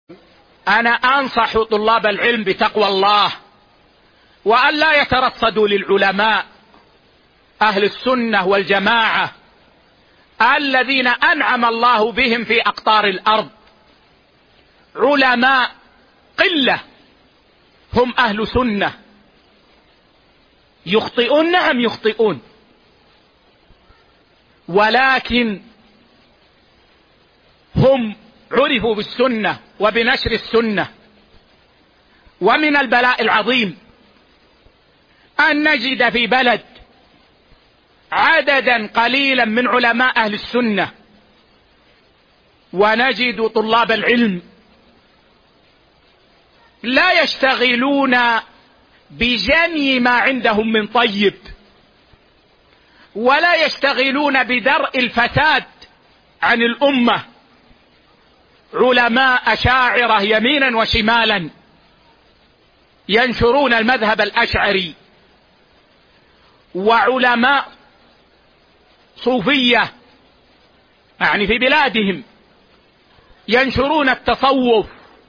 أنا أنصح طلاب العلم بتقوى الله، وأن لا يترصدوا للعلماء أهل السنة والجماعة الذين أنعم الله بهم في أقطار الأرض. علماء قلة هم أهل سنة، يخطئون، نعم يخطئون، ولكن هم عرفوا بالسنة وبنشر السنة. ومن البلاء العظيم أن نجد في بلد عددا قليلا من علماء أهل السنة، ونجد طلاب العلم لا يشتغلون بجني ما عندهم من طيب، ولا يشتغلون بدرء الفساد عن الأمة. علماء أشاعرة يمينا وشمالا ينشرون المذهب الأشعري، وعلماء صوفية يعني في بلادهم ينشرون التصوف،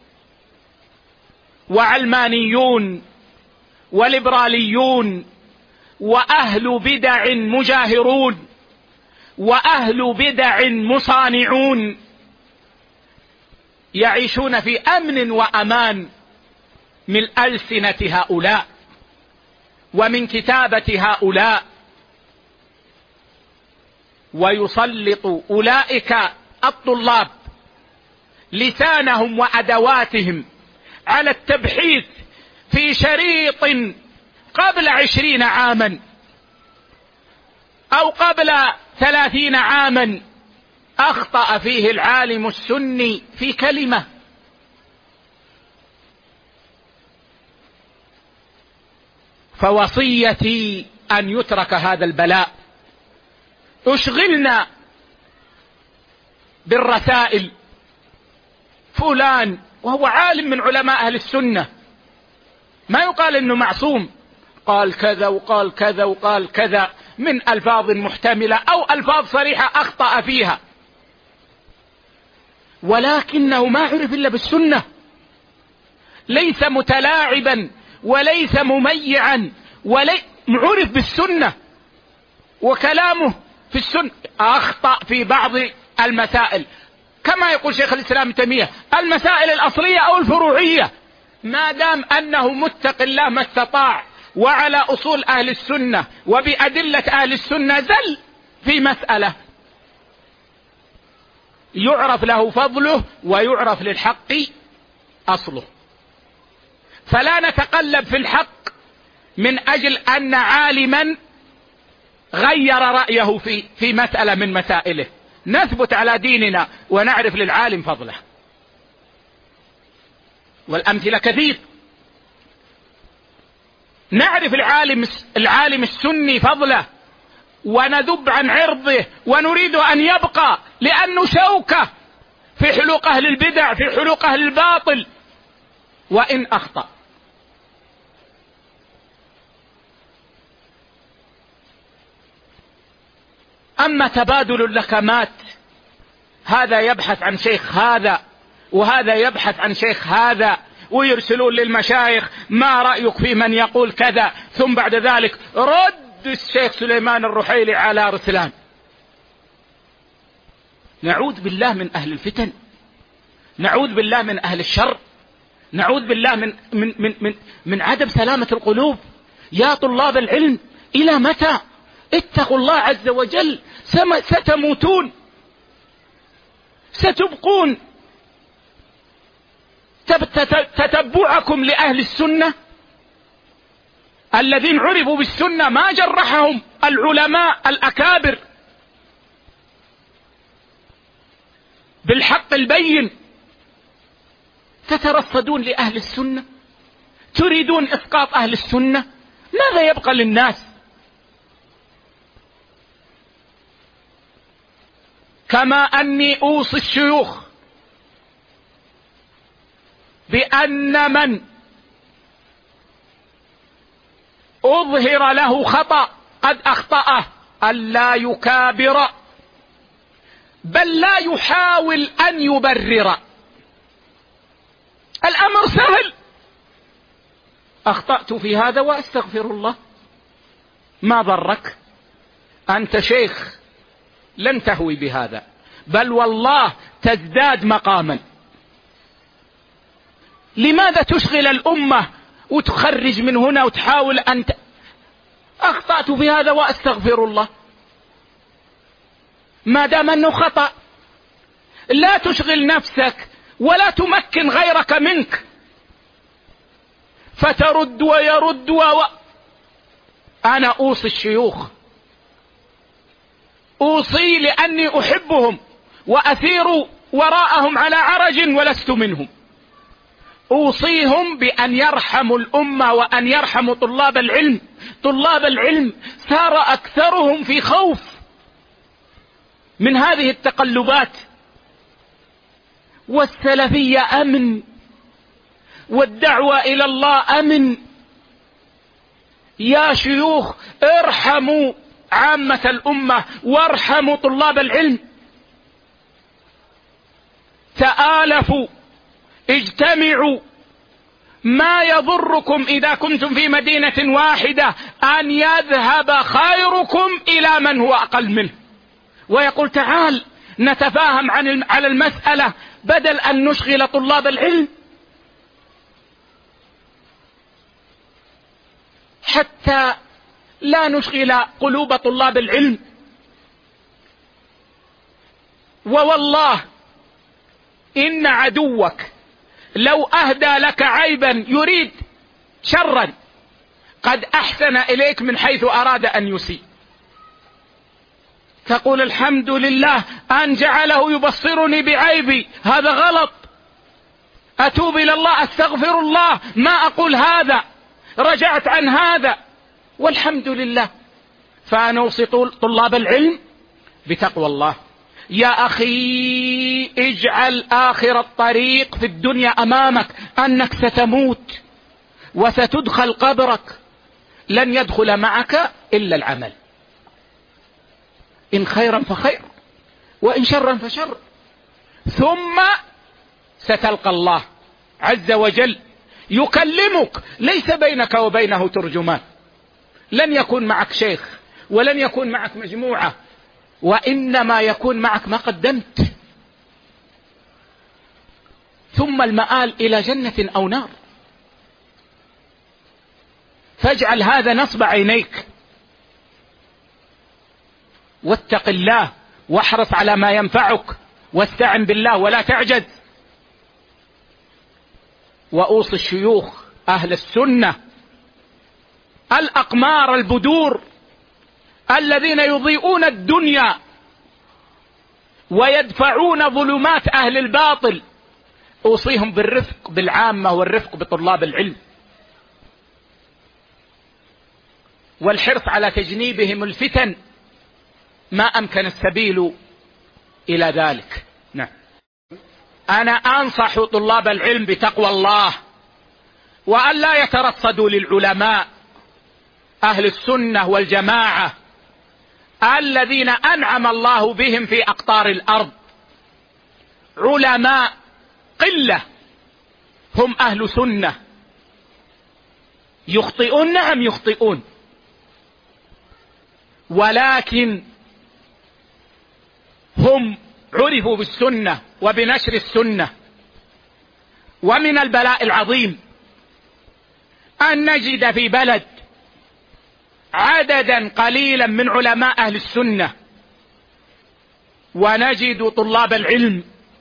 وعلمانيون وليبراليون وأهل بدع مجاهرون وأهل بدع مصانعون يعيشون في أمن وأمان من ألسنة هؤلاء ومن كتابة هؤلاء، ويسلط أولئك الطلاب لسانهم وأدواتهم على التبحيث في شريط قبل 20 عاما أو قبل 30 عاما أخطأ فيه العالم السني في كلمة. فوصيتي أن يترك هذا البلاء. اشغلنا بالرسائل، فلان وهو عالم من علماء أهل السنة ما يقال إنه معصوم، قال كذا وقال كذا وقال كذا من ألفاظ محتملة أو ألفاظ صريحة أخطأ فيها، ولكنه ما عرف إلا بالسنة، ليس متلاعبا وليس مميعا، عرف بالسنة وكلامه في السنة. أخطأ في بعض المسائل كما يقول شيخ الإسلام ابن تيمية، المسائل الأصلية أو الفروعية، ما دام أنه متق الله ما استطاع وعلى أصول أهل السنة وبأدلة أهل السنة زل في مسألة يعرف له فضله ويعرف للحق أصله. فلا نتقلب في الحق من أجل أن عالما غير رأيه في مسألة من مسائله، نثبت على ديننا ونعرف للعالم فضله. والأمثلة كثير، نعرف العالم السني فضله وندب عن عرضه ونريد أن يبقى، لأنه شوكة في حلوق أهل البدع، في حلوق أهل الباطل وإن أخطأ. أما تبادل اللكمات، هذا يبحث عن شيخ هذا وهذا يبحث عن شيخ هذا، ويرسلون للمشايخ ما رأيك في من يقول كذا، ثم بعد ذلك رد الشيخ سليمان الرحيلي على رسلان. نعوذ بالله من أهل الفتن، نعوذ بالله من أهل الشر، نعوذ بالله من عدم سلامة القلوب. يا طلاب العلم إلى متى؟ اتقوا الله عز وجل، ستموتون، ستبقون. تتبعكم لأهل السنة الذين عرفوا بالسنة ما جرحهم العلماء الأكابر بالحق البين، تترصدون لأهل السنة، تريدون إسقاط أهل السنة، ماذا يبقى للناس؟ كما أني أوصي الشيوخ بأن من أظهر له خطأ قد أخطأه ألا يكابر، بل لا يحاول أن يبرر، الأمر سهل. أخطأت في هذا وأستغفر الله، ما ضرك؟ أنت شيخ، لن تهوي بهذا، بل والله تزداد مقاما. لماذا تشغل الأمة وتخرج من هنا وتحاول أن أخطأت في هذا وأستغفر الله، ما دام أنه خطأ. لا تشغل نفسك ولا تمكن غيرك منك فترد ويرد أنا أوصي الشيوخ، أوصي لأني أحبهم وأثير وراءهم على عرج ولست منهم، أوصيهم بأن يرحموا الأمة وأن يرحموا طلاب العلم. طلاب العلم صار أكثرهم في خوف من هذه التقلبات، والسلفية أمن، والدعوة إلى الله أمن. يا شيوخ ارحموا عامة الأمة وارحموا طلاب العلم، تآلفوا، اجتمعوا. ما يضركم إذا كنتم في مدينة واحدة أن يذهب خيركم إلى من هو أقل منه ويقول تعال نتفاهم على المسألة بدل أن نشغل طلاب العلم. حتى لا نشغل قلوب طلاب العلم. ووالله إن عدوك لو أهدى لك عيبا يريد شرا قد أحسن إليك من حيث أراد أن يسيء. تقول الحمد لله أن جعله يبصرني بعيبي، هذا غلط، أتوب إلى الله، أستغفر الله، ما أقول هذا، رجعت عن هذا والحمد لله. فأنا أوصي طلاب العلم بتقوى الله. يا أخي اجعل آخر الطريق في الدنيا أمامك أنك ستموت وستدخل قبرك، لن يدخل معك إلا العمل، إن خيرا فخير وإن شرا فشر. ثم ستلقى الله عز وجل يكلمك، ليس بينك وبينه ترجمان، لن يكون معك شيخ ولن يكون معك مجموعة، وإنما يكون معك ما قدمت. ثم المآل إلى جنة أو نار. فاجعل هذا نصب عينيك، واتق الله واحرص على ما ينفعك، واستعن بالله ولا تعجز. وأوصي الشيوخ أهل السنة الأقمار البدور الذين يضيئون الدنيا ويدفعون ظلمات أهل الباطل، أوصيهم بالرفق بالعامة والرفق بطلاب العلم، والحرص على تجنيبهم الفتن ما أمكن السبيل إلى ذلك. نعم. أنا أنصح طلاب العلم بتقوى الله، وأن لا يترصدوا للعلماء أهل السنة والجماعة الذين أنعم الله بهم في أقطار الأرض. علماء قلة هم أهل سنة، يخطئون، نعم يخطئون، ولكن هم عرفوا بالسنة وبنشر السنة. ومن البلاء العظيم أن نجد في بلد عددا قليلا من علماء أهل السنة، ونجد طلاب العلم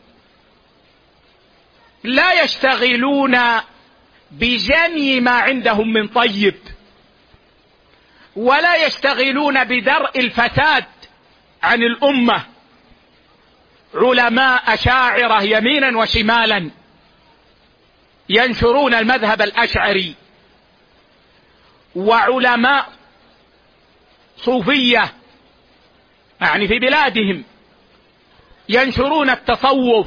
لا يشتغلون بجني ما عندهم من طيب، ولا يشتغلون بدرء الفساد عن الأمة. علماء أشاعرة يمينا وشمالا ينشرون المذهب الأشعري، وعلماء صوفية يعني في بلادهم ينشرون التصوف،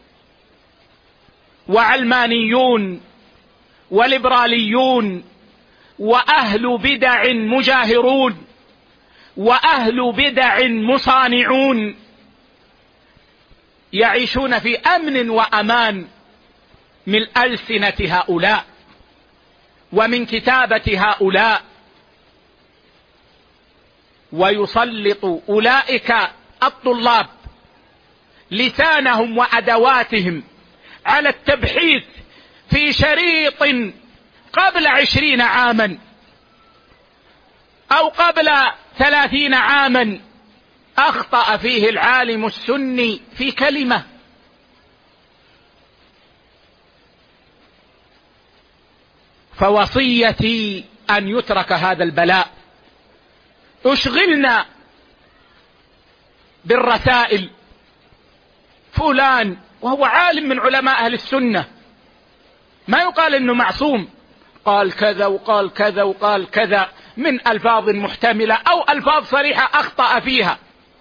وعلمانيون وليبراليون وأهل بدع مجاهرون وأهل بدع مصانعون يعيشون في أمن وأمان من ألسنة هؤلاء ومن كتابة هؤلاء، ويسلط أولئك الطلاب لسانهم وأدواتهم على التبحيث في شريط قبل 20 عاما أو قبل 30 عاما أخطأ فيه العالم السني في كلمة. فوصيتي أن يترك هذا البلاء. اشغلنا بالرسائل، فلان وهو عالم من علماء أهل السنة ما يقال إنه معصوم، قال كذا وقال كذا وقال كذا من ألفاظ محتملة أو ألفاظ صريحة أخطأ فيها،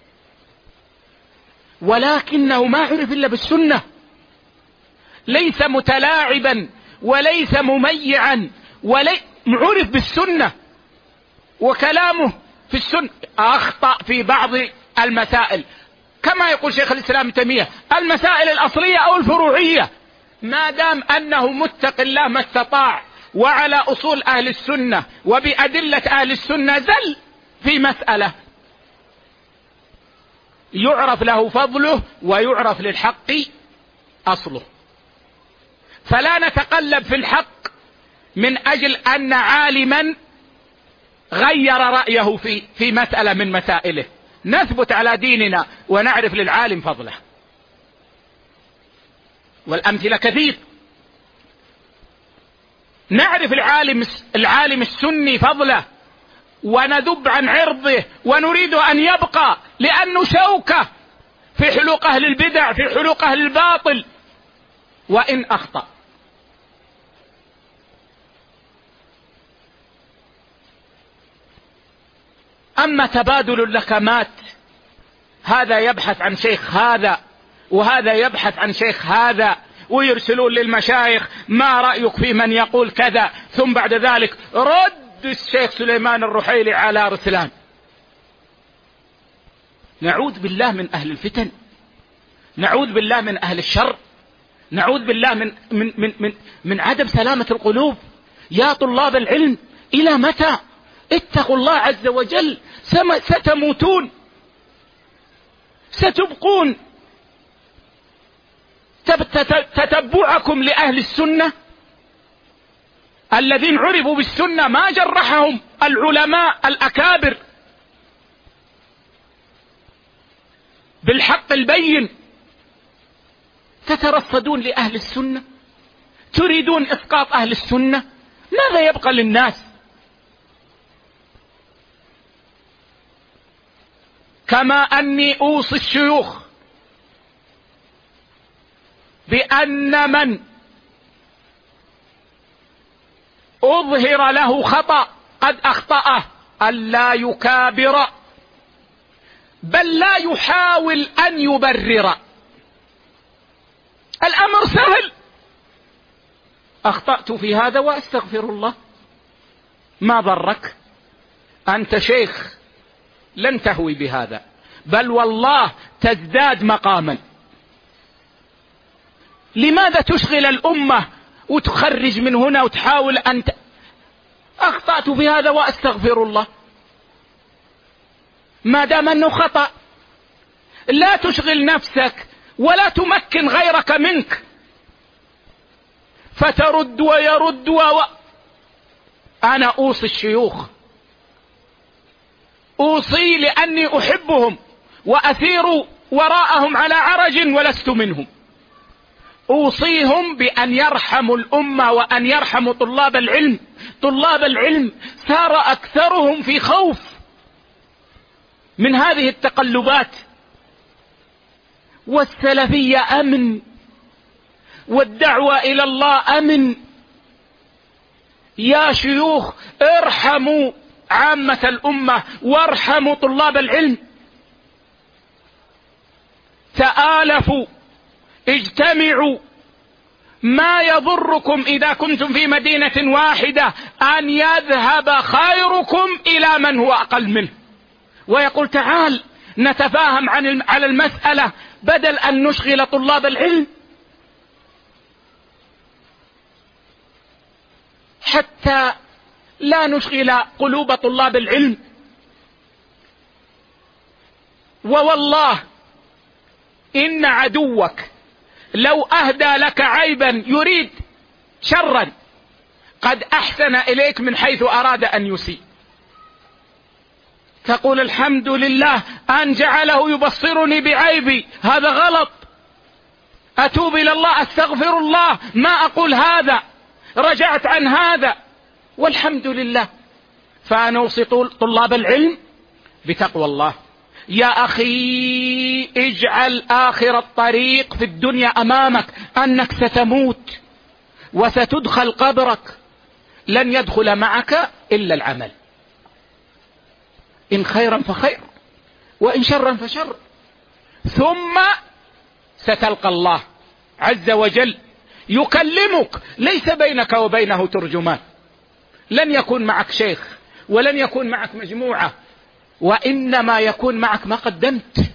ولكنه ما عرف إلا بالسنة، ليس متلاعبا وليس مميعا، عرف بالسنة وكلامه في السنة. أخطأ في بعض المسائل كما يقول شيخ الإسلام ابن تيمية، المسائل الأصلية أو الفروعية، ما دام أنه متق الله ما استطاع وعلى أصول أهل السنة وبأدلة أهل السنة زل في مسألة يعرف له فضله ويعرف للحق أصله. فلا نتقلب في الحق من أجل أن عالما غير رأيه في مسألة من مسائله، نثبت على ديننا ونعرف للعالم فضله. والأمثلة كثير، نعرف العالم السني فضله وندب عن عرضه ونريد أن يبقى، لأنه شوكة في حلوق أهل البدع، في حلوق أهل الباطل وإن أخطأ. أما تبادل اللكمات، هذا يبحث عن شيخ هذا وهذا يبحث عن شيخ هذا، ويرسلون للمشايخ ما رأيك في من يقول كذا، ثم بعد ذلك رد الشيخ سليمان الرحيلي على رسلان. نعوذ بالله من أهل الفتن، نعوذ بالله من أهل الشر، نعوذ بالله من عدم سلامة القلوب. يا طلاب العلم إلى متى؟ اتقوا الله عز وجل، ستموتون، ستبقون. تتبعكم لأهل السنة الذين عرفوا بالسنة ما جرحهم العلماء الأكابر بالحق البين، تترصدون لأهل السنة، تريدون إسقاط أهل السنة، ماذا يبقى للناس؟ كما أني أوصي الشيوخ بأن من أظهر له خطأ قد أخطأه ألا يكابر، بل لا يحاول أن يبرر. الأمر سهل، أخطأت في هذا وأستغفر الله، ما ضرك؟ أنت شيخ لن تهوي بهذا، بل والله تزداد مقاما. لماذا تشغل الأمة وتخرج من هنا وتحاول أن أخطأت في هذا وأستغفر الله؟ ما دام أنه خطأ لا تشغل نفسك ولا تمكن غيرك منك فترد ويرد أنا أوصي الشيوخ، أوصي لأني أحبهم وأثير وراءهم على عرج ولست منهم، أوصيهم بأن يرحموا الأمة وأن يرحموا طلاب العلم. طلاب العلم صار أكثرهم في خوف من هذه التقلبات، والسلفية أمن، والدعوة إلى الله أمن. يا شيوخ ارحموا عامة الأمة وارحموا طلاب العلم، تآلفوا، اجتمعوا. ما يضركم إذا كنتم في مدينة واحدة أن يذهب خيركم إلى من هو أقل منه ويقول تعال نتفاهم على المسألة بدل أن نشغل طلاب العلم. حتى لا نشغل قلوب طلاب العلم. ووالله إن عدوك لو أهدى لك عيبا يريد شرا قد أحسن إليك من حيث أراد أن يسيء. تقول الحمد لله أن جعله يبصرني بعيبي، هذا غلط، أتوب إلى الله، أستغفر الله، ما أقول هذا، رجعت عن هذا، والحمد لله. فأنا أوصي طلاب العلم بتقوى الله. يا أخي اجعل آخر الطريق في الدنيا أمامك أنك ستموت وستدخل قبرك، لن يدخل معك إلا العمل، إن خيرا فخير وإن شرا فشر، ثم ستلقى الله عز وجل يكلمك، ليس بينك وبينه ترجمان، لن يكون معك شيخ ولن يكون معك مجموعة، وإنما يكون معك ما قدمت،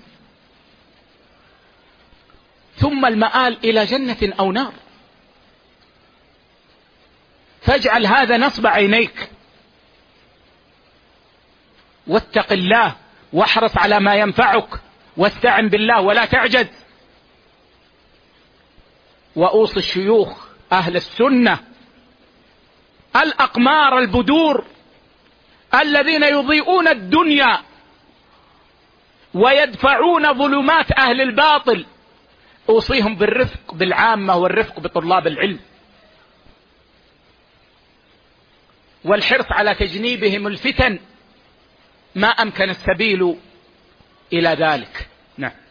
ثم المآل إلى جنة أو نار. فاجعل هذا نصب عينيك، واتق الله واحرص على ما ينفعك، واستعن بالله ولا تعجز. وأوصي الشيوخ أهل السنة الأقمار البدور الذين يضيئون الدنيا ويدفعون ظلمات أهل الباطل، أوصيهم بالرفق بالعامة والرفق بطلاب العلم، والحرص على تجنيبهم الفتن ما أمكن السبيل إلى ذلك. نعم.